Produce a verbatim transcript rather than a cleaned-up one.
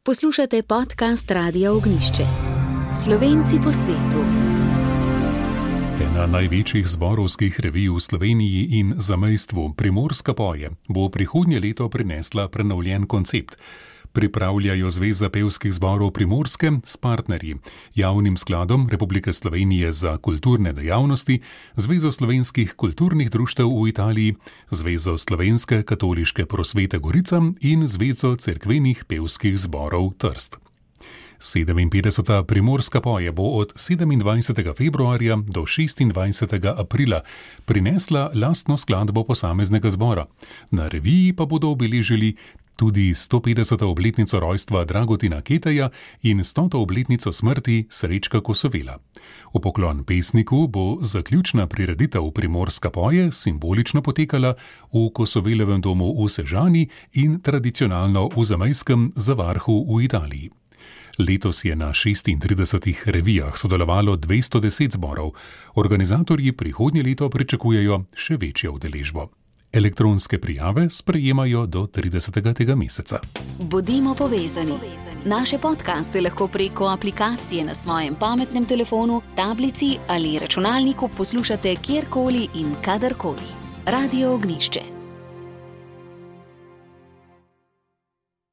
Poslušate podcast Radia Ognjišče. Slovenci po svetu. Ena največjih zborovskih revij v Sloveniji in zamejstvu, Primorska poje, bo prihodnje leto prinesla prenovljen koncept. Pripravljajo Zveza pevskih zborov Primorske s partnerji, Javnim skladom Republike Slovenije za kulturne dejavnosti, Zvezo slovenskih kulturnih društev v Italiji, Zvezo slovenske katoliške prosvete Gorica in Zvezo cerkvenih pevskih zborov Trst. sedeminpetdeseta Primorska poje bo od sedemindvajsetega februarja do šestindvajsetega aprila prinesla lastno skladbo posameznega zbora. Na reviji pa bodo obeležili tudi stopetdeseto obletnico rojstva Dragutina Keteja in stoto obletnico smrti Srečka Kosovela. V poklon pesniku bo zaključna prireditev Primorska poje simbolično potekala v Kosovelevem domu v Sežani in tradicionalno v zamejskem Zavarhu v Italiji. Letos je na šestintridesetih revijah sodelovalo dvesto deset zborov. Organizatorji prihodnje leto pričakujejo še večjo udeležbo. Elektronske prijave sprejemajo do tridesetega tega meseca. Bodimo povezani. Naše podcaste lahko preko aplikacije na svojem pametnem telefonu, tablici ali računalniku poslušate kjerkoli in kadarkoli. Radio Ognjišče.